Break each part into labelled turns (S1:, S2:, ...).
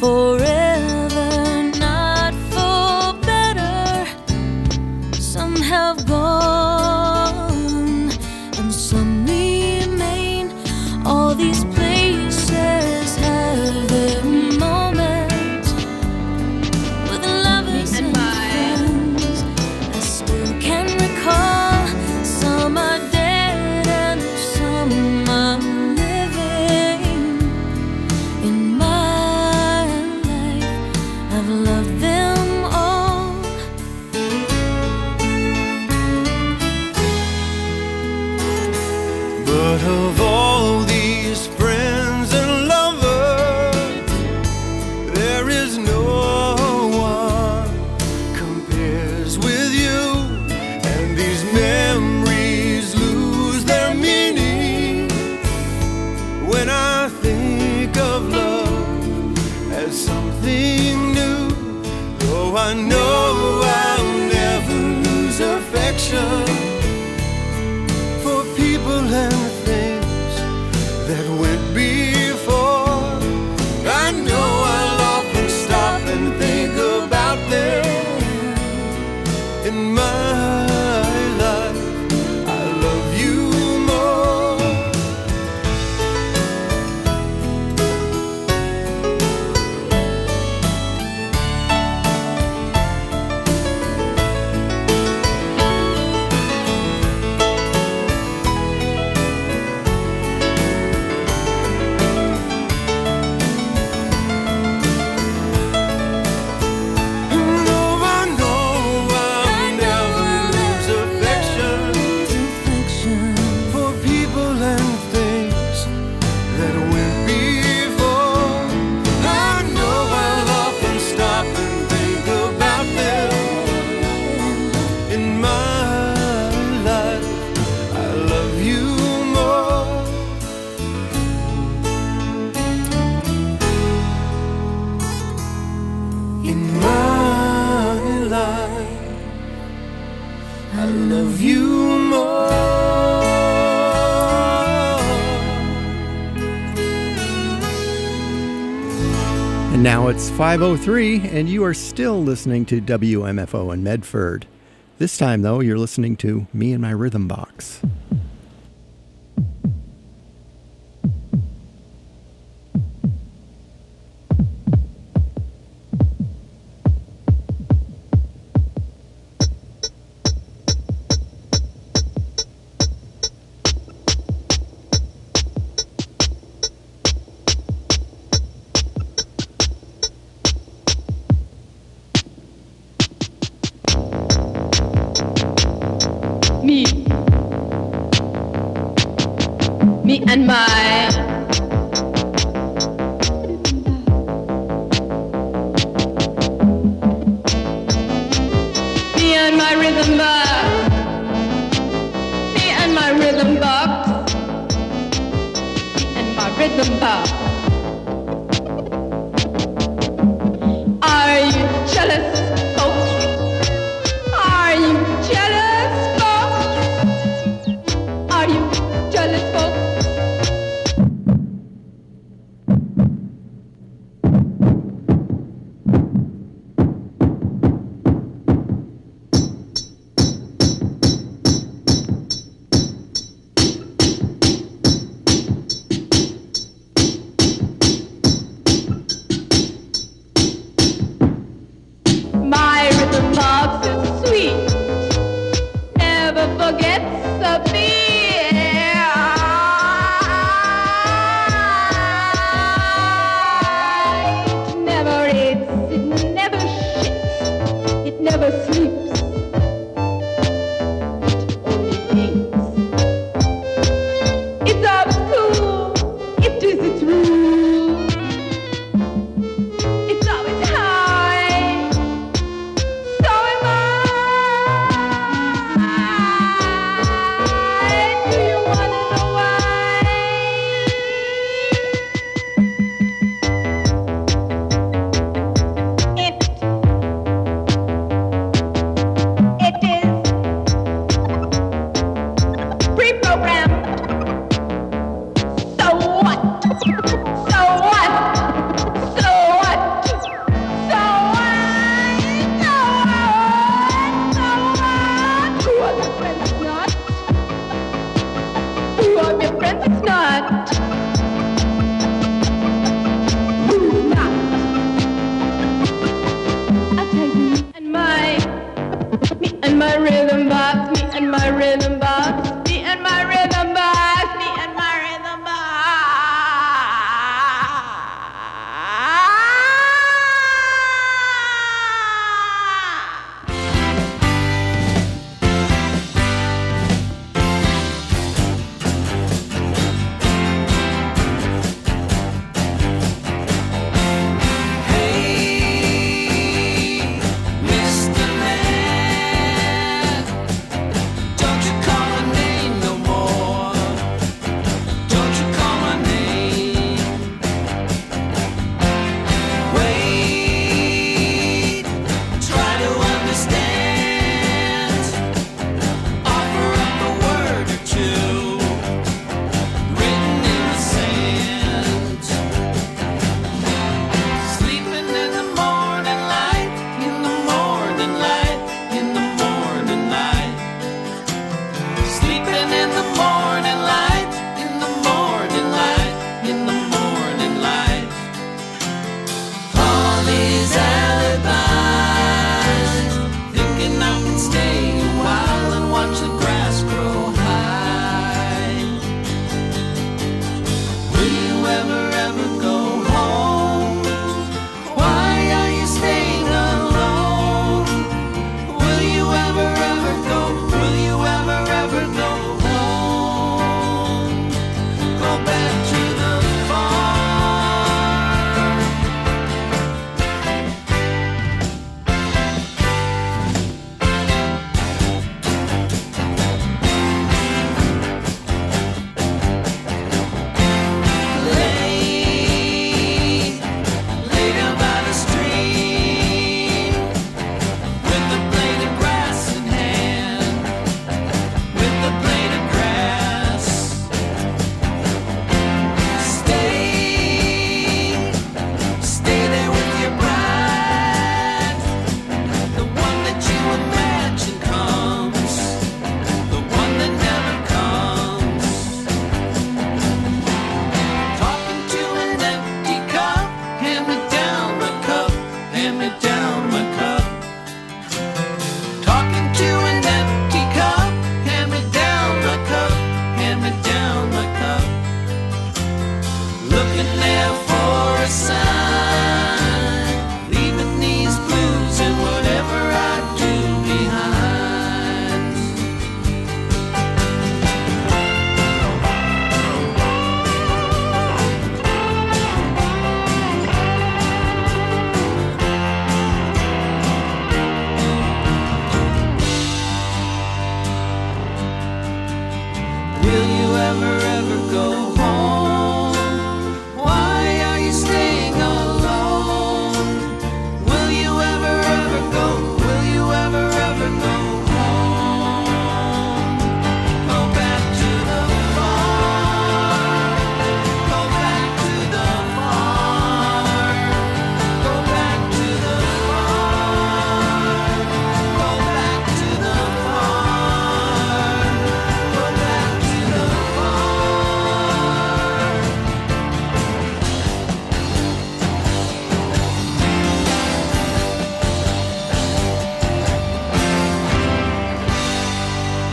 S1: forever, not for better. Some have gone and some remain. All these places have their moments with lovers and friends. I still can recall. Some are dead and some are living. In my life, I've loved them all.
S2: But of all these friends and lovers, there is no one compares with you. And these memories lose their meaning when I think of love as something new. Though I know I'll never lose affection for people and things that went before. I know I'll often stop and think about them. In my life, I love you more. Though I know I'll never lose affection for people and things that went before. I know I'll often stop and think about them. In my life, I love you more. In my life, I love you more.
S3: And now it's 5:03, and you are still listening to WMFO in Medford. This time, though, you're listening to Me and My Rhythm Box.
S4: Me and my rhythm box. Me and my rhythm box. Me and my rhythm box. Are you jealous, folks? Are you jealous, folks? Are you jealous, folks?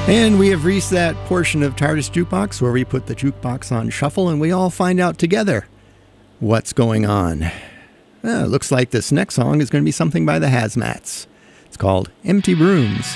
S3: And we have reached that portion of TARDIS Jukebox where we put the jukebox on shuffle and we all find out together what's going on. It looks like this next song is going to be something by the Hazmats. It's called Empty Rooms.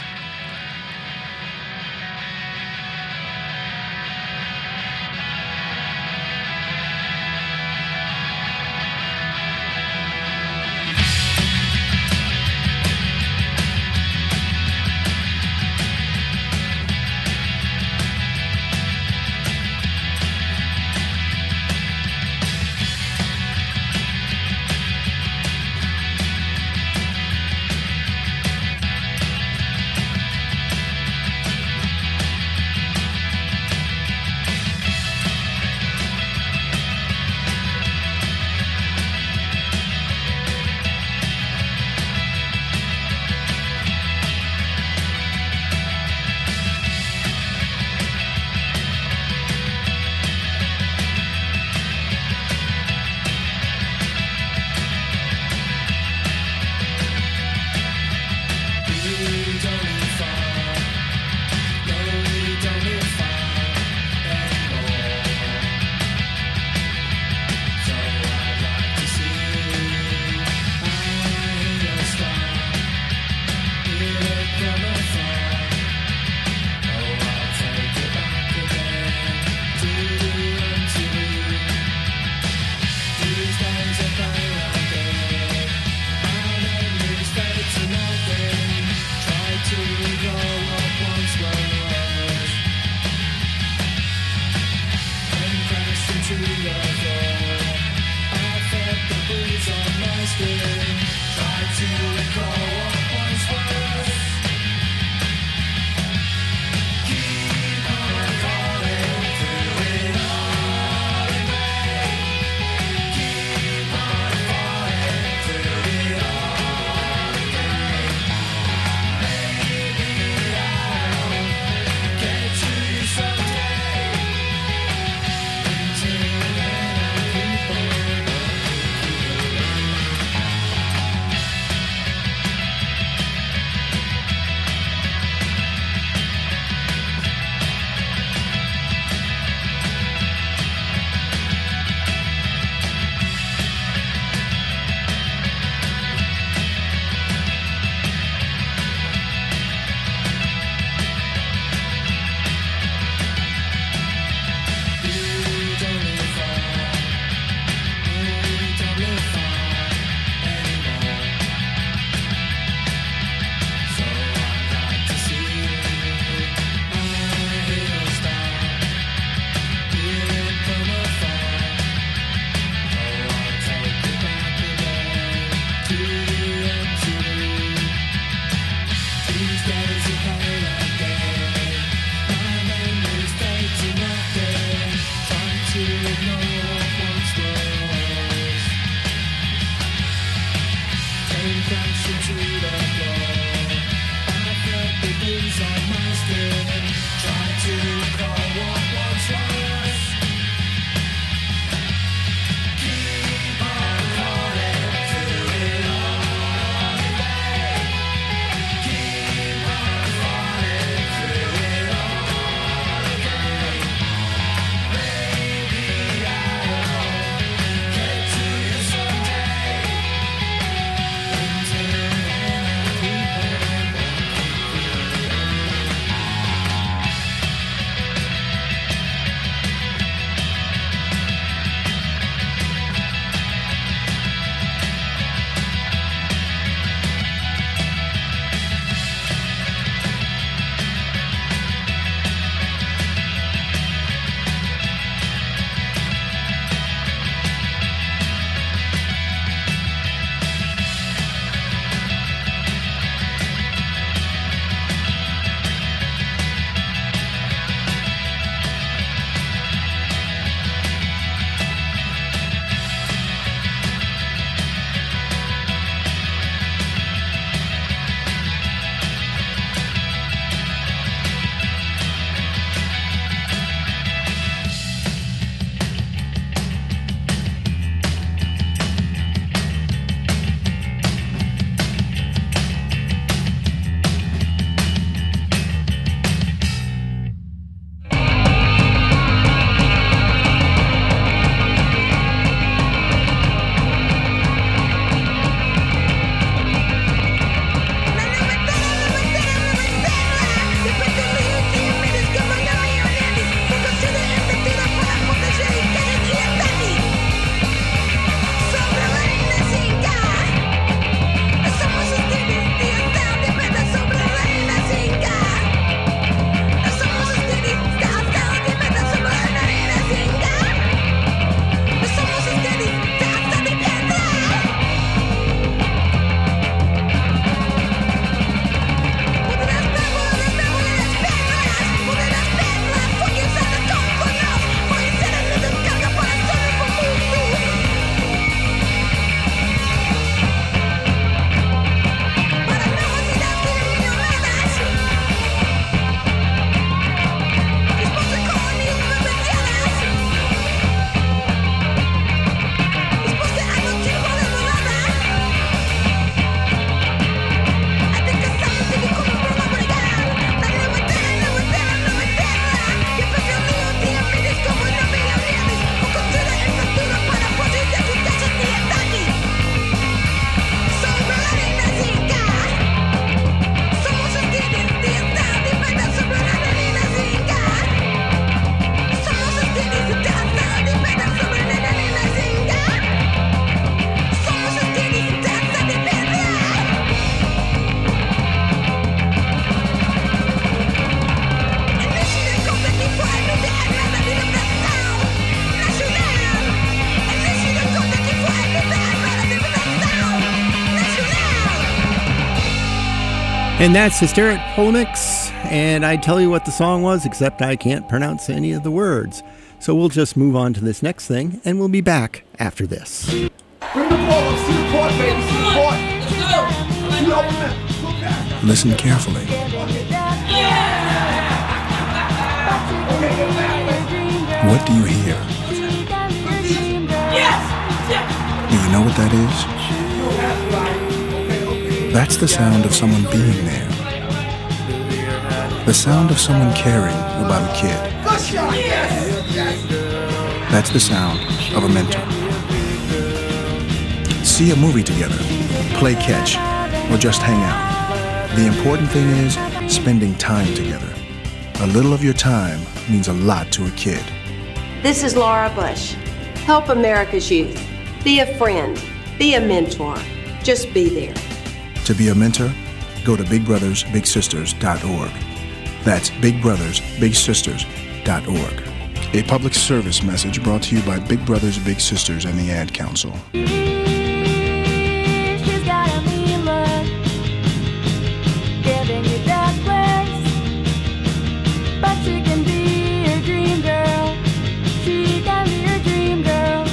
S3: And that's Hysteric Polemics, and I tell you what the song was, except I can't pronounce any of the words. So we'll just move on to this next thing, and we'll be back after this.
S5: Bring the ball up, see the court, baby, see the court. See the open man.
S6: Listen carefully. What do you hear? Do you know what that is? That's the sound of someone being there. The sound of someone caring about a kid. That's the sound of a mentor. See a movie together, play catch, or just hang out. The important thing is spending time together. A little of your time means a lot to a kid.
S7: This is Laura Bush. Help America's youth. Be a friend. Be a mentor. Just be there.
S6: To be a mentor, go to bigbrothersbigsisters.org. That's bigbrothersbigsisters.org. A public service message brought to you by Big Brothers Big Sisters and the Ad Council.
S1: She's got a mean look, giving you that place, but she can be your dream girl. She can be your dream girl.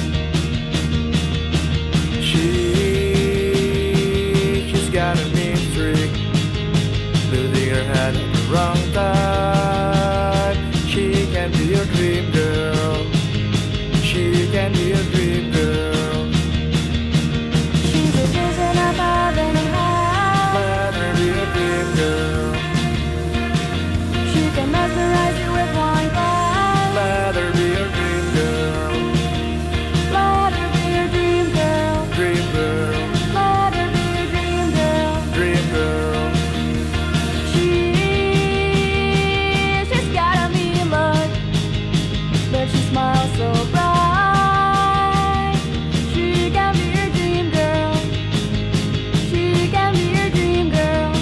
S2: She's got a mean streak, losing her head at the wrong time. She can be your dream girl. She can be your dream girl.
S1: She's a vision of heaven and hell.
S2: Let her be your dream girl.
S1: She can mesmerize you with one glance.
S2: Let her be your dream girl.
S1: Let her be your dream girl.
S2: Dream girl.
S1: Let her be your dream girl.
S2: Dream girl.
S1: She's got a mean look, but she smiles so bright. She can be your dream girl. She can be your dream girl.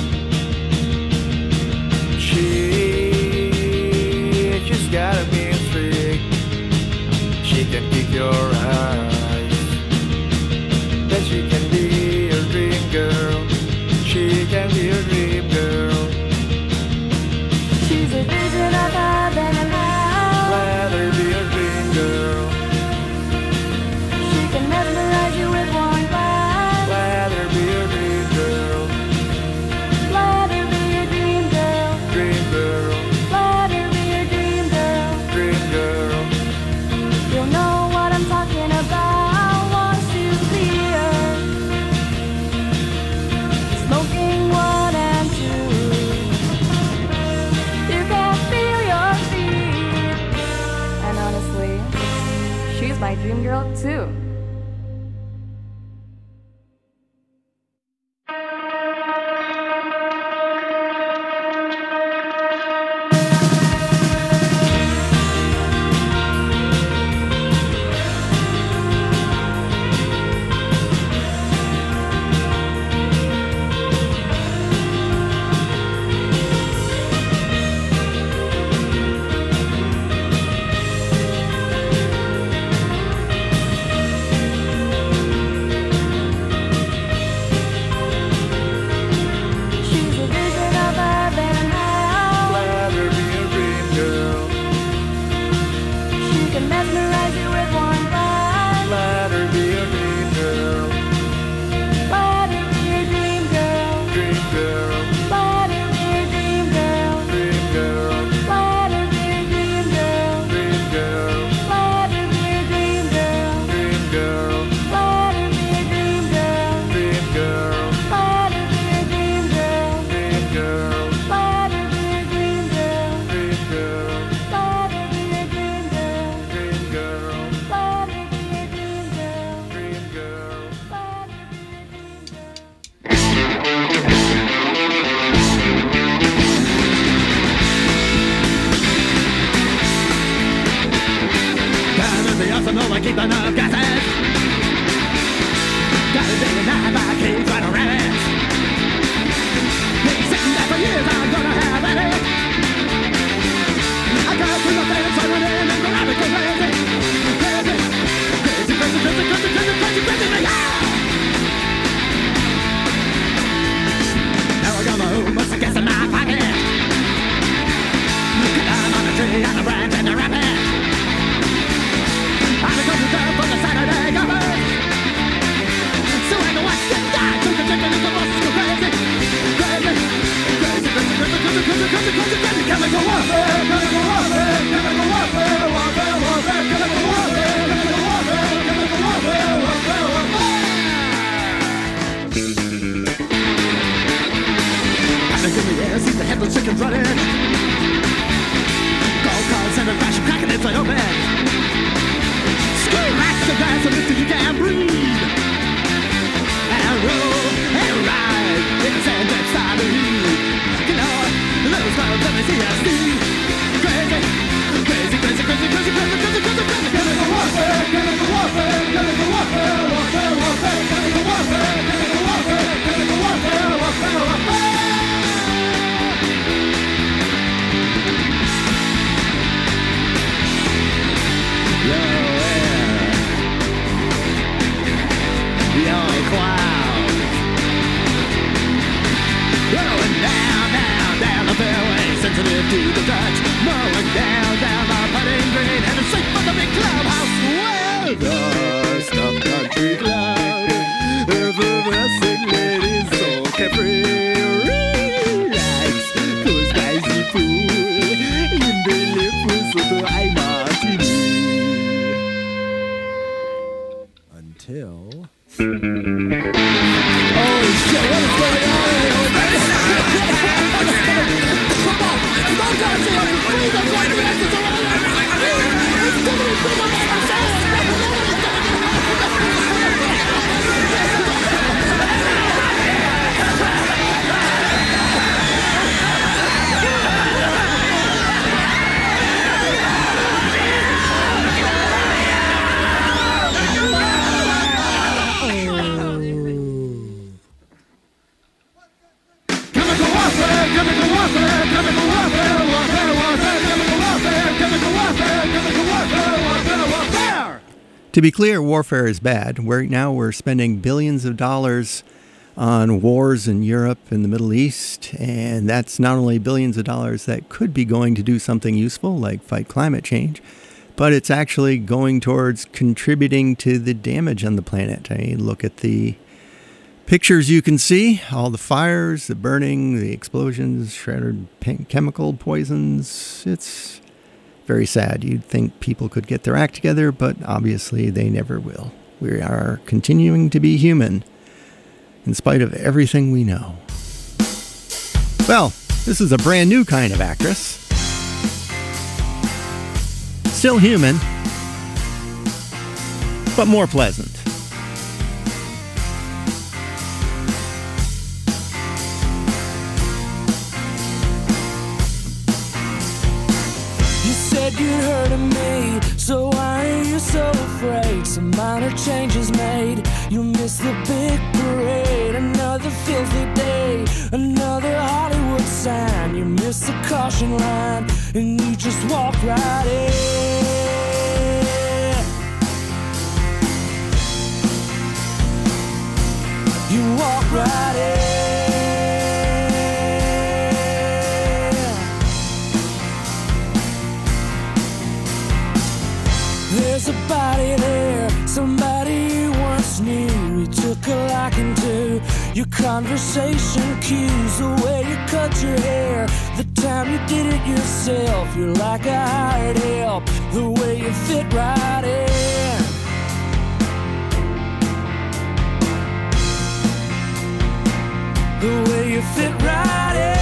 S2: She's got a mean streak. She can pick your eyes. Then she can be your dream girl. She can be your dream girl.
S1: She's a vision of heaven and hell.
S2: Let her be your dream girl.
S1: She can mesmerize you with one glance.
S2: Let her be your dream girl.
S1: Let her be your dream girl.
S2: Dream girl.
S1: Let her be your dream girl.
S2: Dream girl.
S1: You'll know what I'm talking about once you see her.
S8: Sensitive to the touch, mowing down my putting green, and it's safe for the big clubhouse. Well, the stuff country club, effervescing ladies, so carefree, relax, cause nicey fool, in the lip so I martini. Until. Oh shit, what is going on?
S3: To be clear, warfare is bad. We're spending billions of dollars on wars in Europe and the Middle East, and that's not only billions of dollars that could be going to do something useful, like fight climate change, but it's actually going towards contributing to the damage on the planet. I mean, look at the pictures you can see, all the fires, the burning, the explosions, shredded chemical poisons. It's very sad. You'd think people could get their act together, but obviously they never will. We are continuing to be human, in spite of everything we know. Well, this is a brand new kind of actress. Still human, but more pleasant.
S9: You'd heard of me, so why are you so afraid? Some minor changes made, you missed the big parade. Another filthy day, another Hollywood sign. You missed the caution line, and you just walked right in. You walked right in. There's a body there, somebody you once knew. He took a liking to your conversation cues, the way you cut your hair, the time you did it yourself. You're like a hired help, the way you fit right in. The way you fit right in.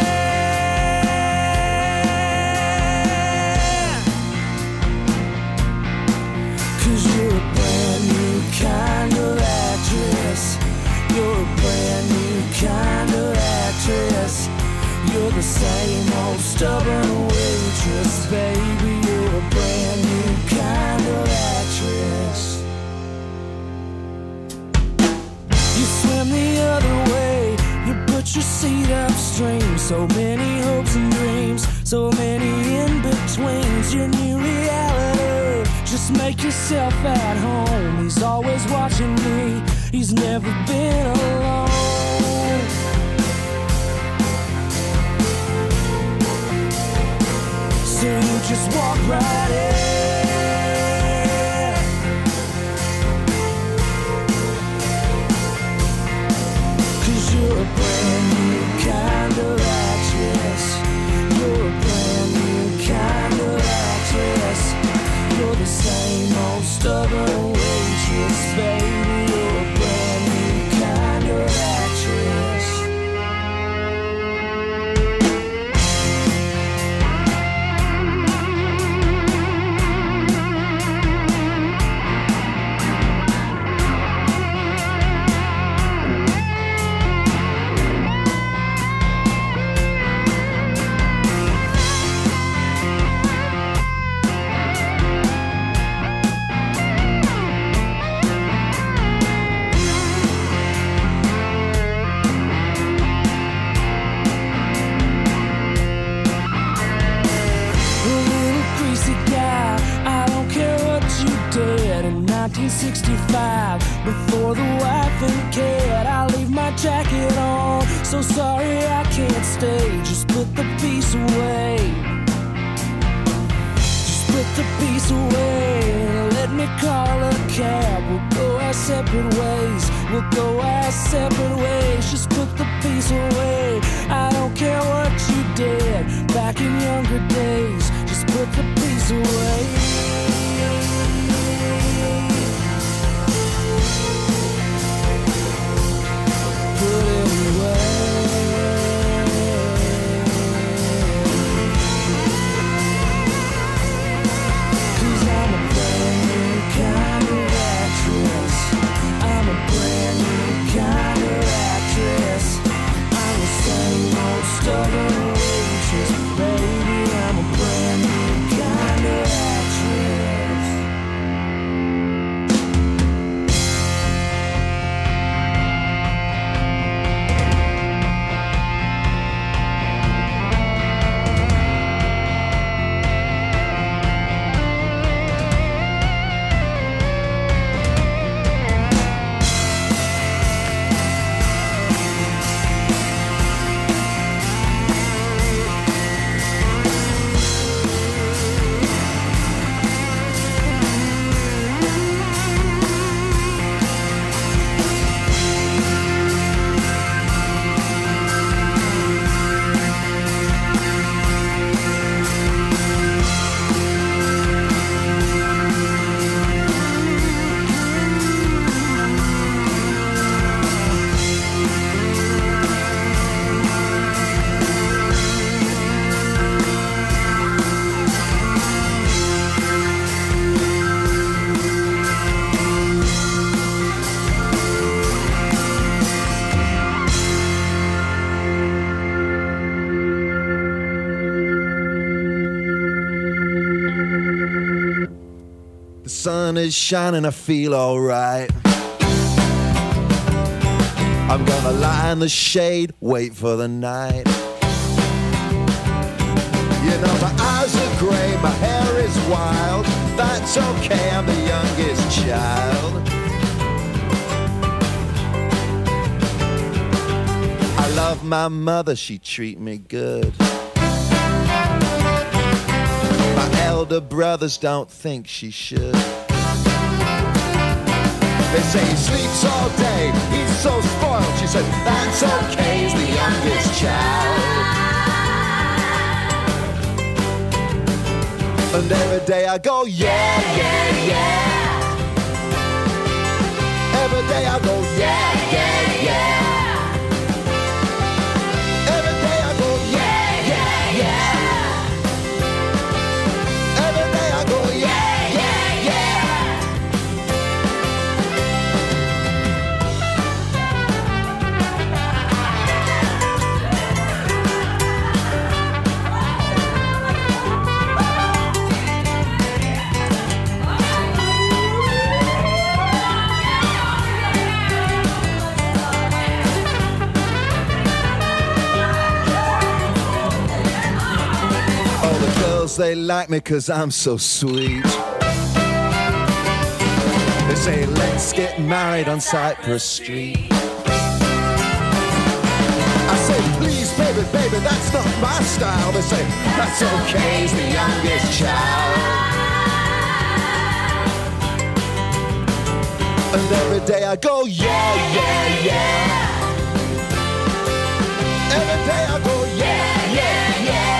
S9: Kind of actress, you're a brand new kind of actress. You're the same old stubborn waitress, baby. You're a brand new kind of actress. You swim the other way, you put your seat upstream. So many hopes and dreams, so many in-betweens. Your new reality, just make yourself at home. He's always watching me, he's never been alone. So you just walk right in. Cause you're a brand new kind of actress. You're a brand new kind of actress. You're the same old stubborn waitress, baby. You're a brand new kind of actress. 1965, before the wife and kid, I leave my jacket on. So sorry I can't stay. Just put the piece away. Just put the piece away. Let me call a cab. We'll go our separate ways. We'll go our separate ways. Just put the piece away. I don't care what you did back in younger days. Just put the piece away. Put it away. 'Cause I'm a brand new kind of actress. I'm a brand new kind of actress. I'm the same old stubborn waitress. Baby, I'm a brand new kind of actress.
S10: The sun is shining, I feel alright. I'm gonna lie in the shade, wait for the night. You know my eyes are grey, my hair is wild. That's okay, I'm the youngest child. I love my mother, she treat me good. My elder brothers don't think she should. They say he sleeps all day, he's so spoiled. She said, that's okay, he's the youngest child. And every day I go, yeah, yeah, yeah. Every day I go, yeah, yeah, yeah. Every day I go, yeah, yeah, yeah. Every day I go, yeah, yeah, yeah. They like me 'cause I'm so sweet. They say let's get married on Cypress Street. I say please baby, baby, that's not my style. They say that's okay, he's the youngest child. And every day I go yeah, yeah, yeah. Every day I go yeah, yeah, yeah.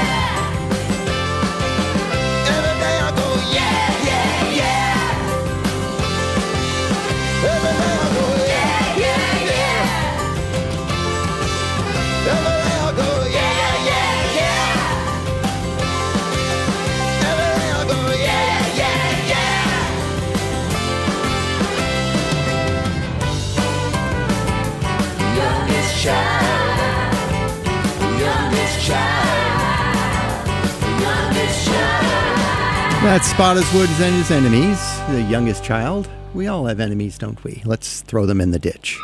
S3: That's Spottiswoode and his enemies, the youngest child. We all have enemies, don't we? Let's throw them in the ditch.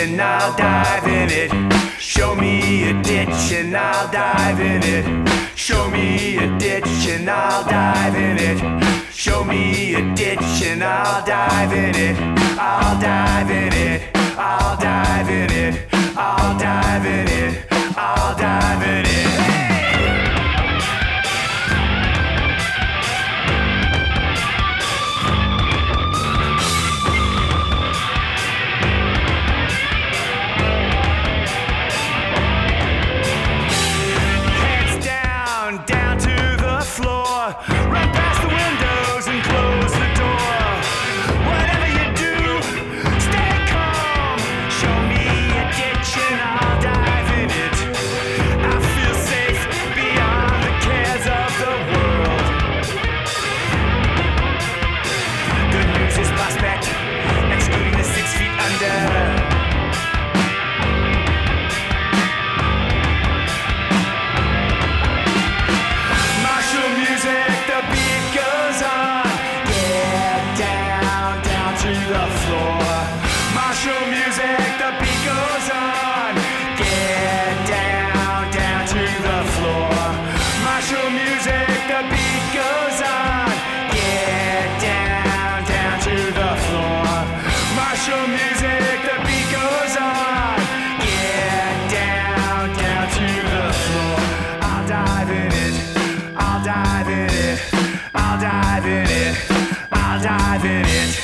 S11: and I'll dive in it. Show me a ditch and I'll dive in it. Show me a ditch and I'll dive in it. Show me a ditch and I'll dive in it. I'll dive in it. I'll dive in it. I'll dive in it. I'll dive in it. Down to the floor, run past the windows and close the door. Whatever you do, stay calm. Show me a ditch and I'll dive in it. I feel safe beyond the cares of the world. Good news is prospect, excluding the 6 feet under. Martial music, the beat goes on. Get down, down to the floor. Martial music, the beat goes on. Get down, down to the floor. Martial music, the beat goes on. Get down, down to the floor. I'll dive in it. I'll dive in it. I'll dive in it. I'll dive in it.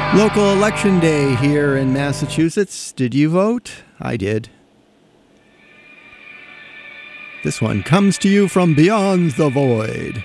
S3: Local election day here in Massachusetts. Did you vote? I did. This one comes to you from Beyond the Void.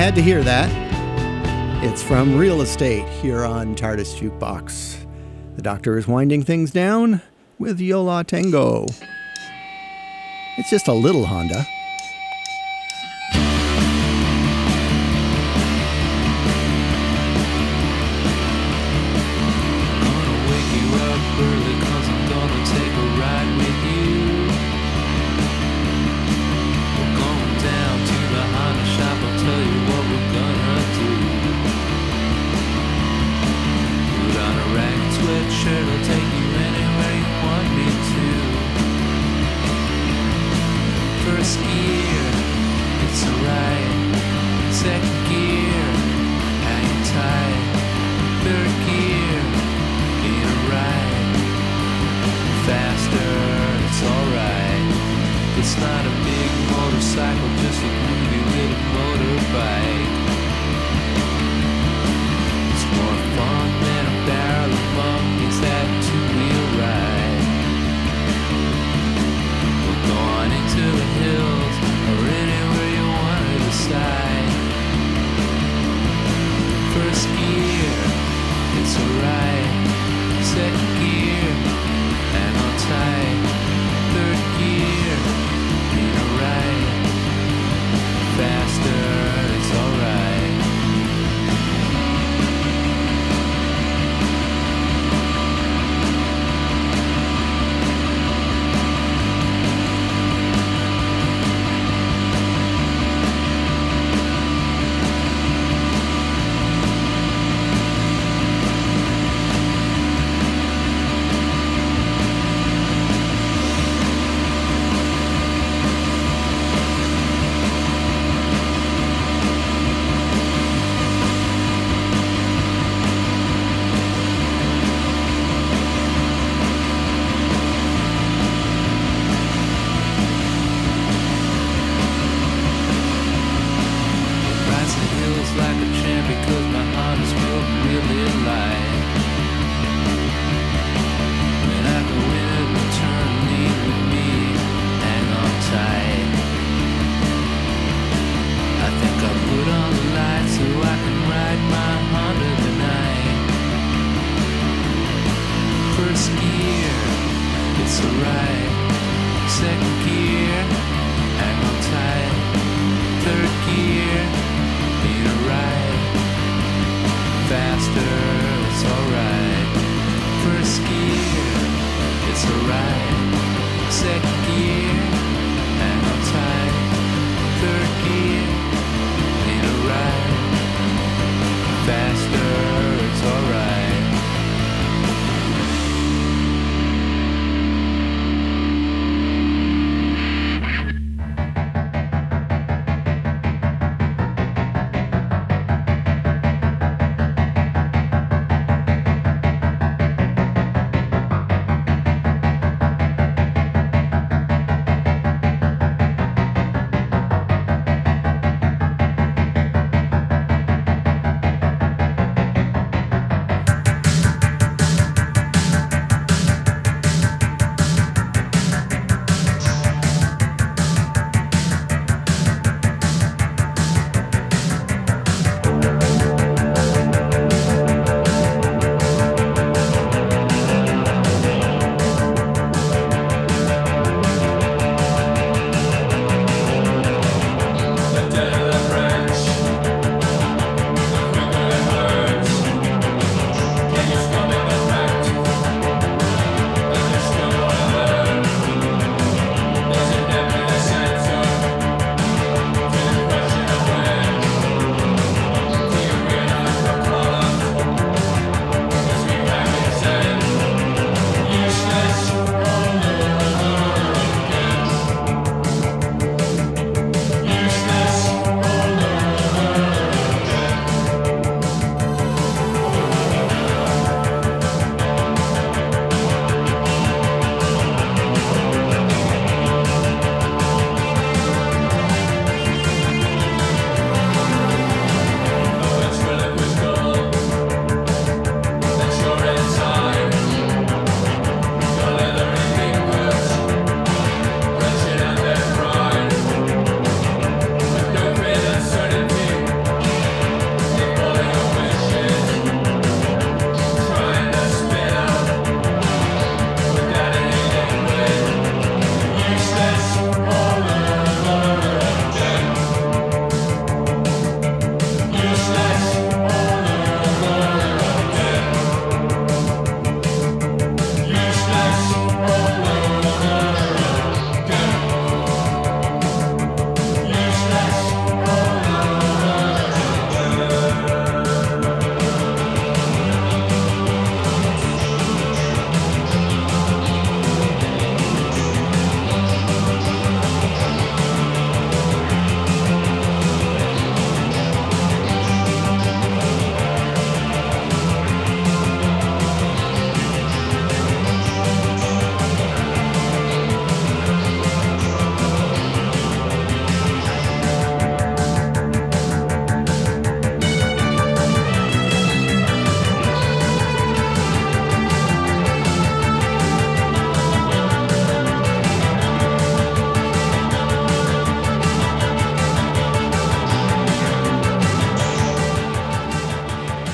S3: had to hear that. It's from Real Estate here on TARDIS Jukebox. The Doctor is winding things down with Yo La Tengo. It's just a little Honda.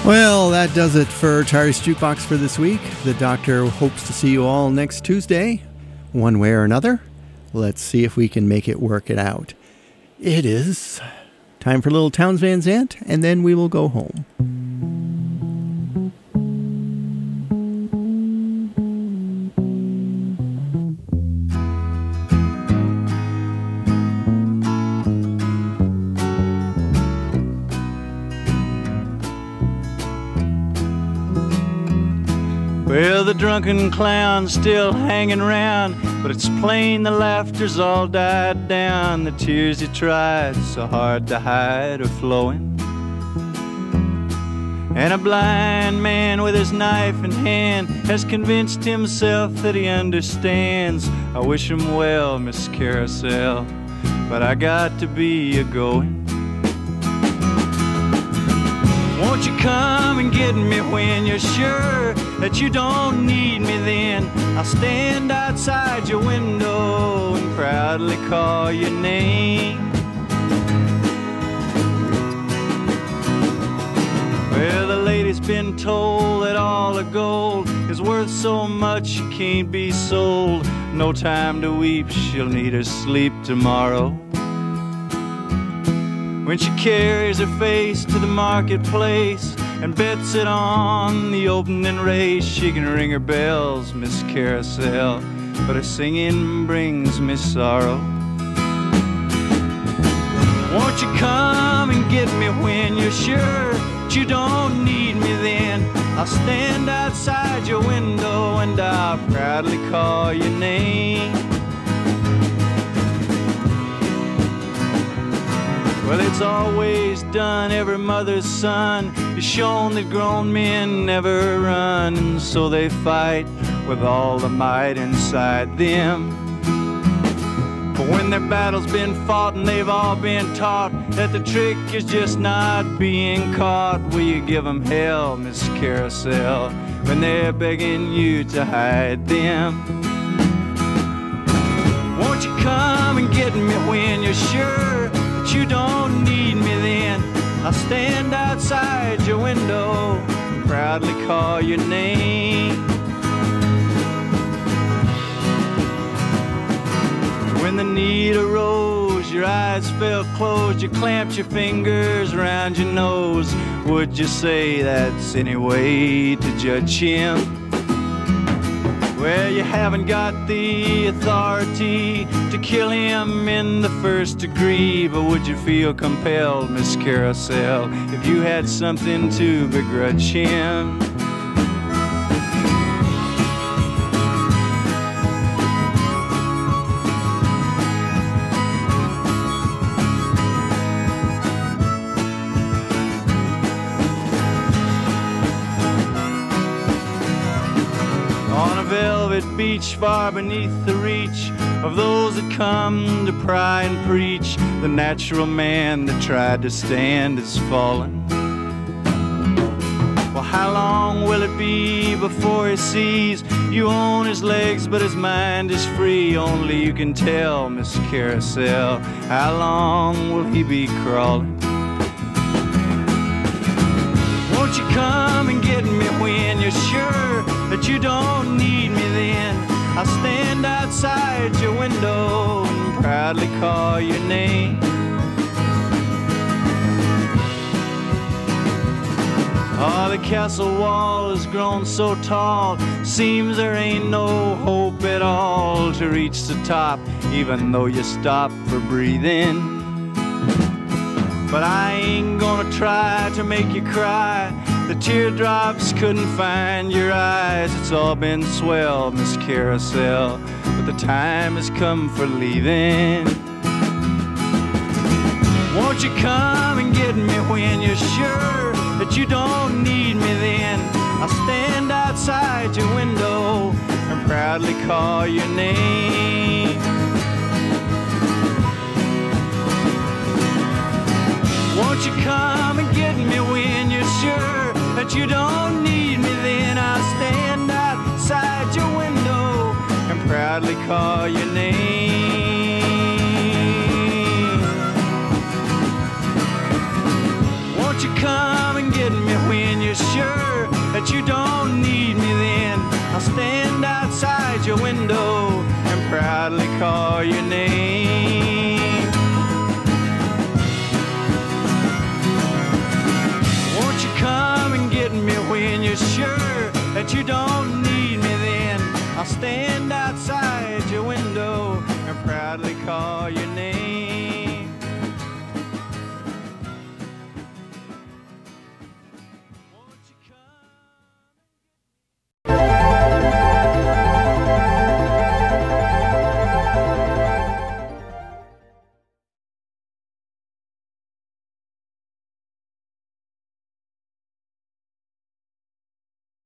S3: Well, that does it for TARDIS Jukebox for this week. The Doctor hopes to see you all next Tuesday, one way or another. Let's see if we can make it work it out. It is time for a little Townes Van Zandt, and then we will go home.
S12: Well, the drunken clown's still hanging round, but it's plain the laughter's all died down. The tears he tried so hard to hide are flowing. And a blind man with his knife in hand has convinced himself that he understands. I wish him well, Miss Carousel, but I got to be a-going. Won't you come and get me when you're sure that you don't need me then? I'll stand outside your window and proudly call your name. Well, the lady's been told that all the gold is worth so much it can't be sold. No time to weep, she'll need her sleep tomorrow. When she carries her face to the marketplace and bets it on the opening race, she can ring her bells, Miss Carousel, but her singing brings me sorrow. Won't you come and get me when you're sure that you don't need me then? I'll stand outside your window and I'll proudly call your name. Well, it's always done, every mother's son is shown that grown men never run, and so they fight with all the might inside them. But when their battle's been fought and they've all been taught that the trick is just not being caught, will you give them hell, Miss Carousel, when they're begging you to hide them? Won't you come and get me when you're sure you don't need me then? I'll stand outside your window and proudly call your name. When the need arose, your eyes fell closed, you clamped your fingers around your nose. Would you say that's any way to judge him? Well, you haven't got the authority to kill him in the first degree, but would you feel compelled, Miss Carousel, if you had something to begrudge him? Beach far beneath the reach of those that come to pry and preach, the natural man that tried to stand is fallen. Well, how long will it be before he sees you own his legs but his mind is free? Only you can tell, Miss Carousel, how long will he be crawling? Won't you come and get me when you're sure that you don't need me then? I'll stand outside your window and proudly call your name. Oh, the castle wall has grown so tall, seems there ain't no hope at all to reach the top, even though you stop for breathing. But I ain't gonna try to make you cry. The teardrops couldn't find your eyes. It's all been swell, Miss Carousel, but the time has come for leaving. Won't you come and get me when you're sure that you don't need me then? I'll stand outside your window and proudly call your name. Won't you come and get me when you're sure that you don't need me then? I'll stand outside your window and proudly call your name. Won't you come and get me when you're that you don't need me, then I'll stand outside your window and proudly call your name. Won't you come and get me when you're sure that you don't need me, then I'll stand outside your window and proudly call your name.